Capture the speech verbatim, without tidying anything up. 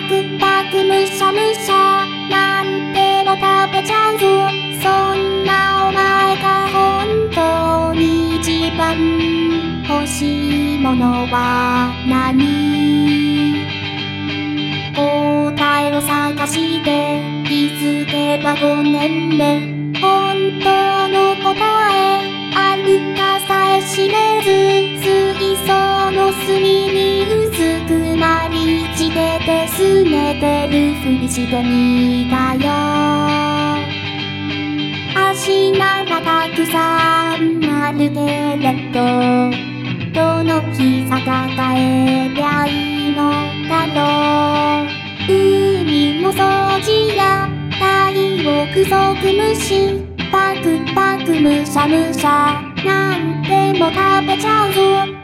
クパクむしゃむしゃなんでも食べちゃうぞ。そんなお前が本当に一番欲しいものは何？答えを探して気づけばごねんめ。本当の答えあるかさえ知れず、水槽の隅にうずくまり地でてすねてるふりしてみたよ。足ならたくさんあるけれど、どの膝抱えりゃいいのだろう。海の掃除や太陽くそく虫、パクパクむしゃむしゃなんでも食べちゃうぞ。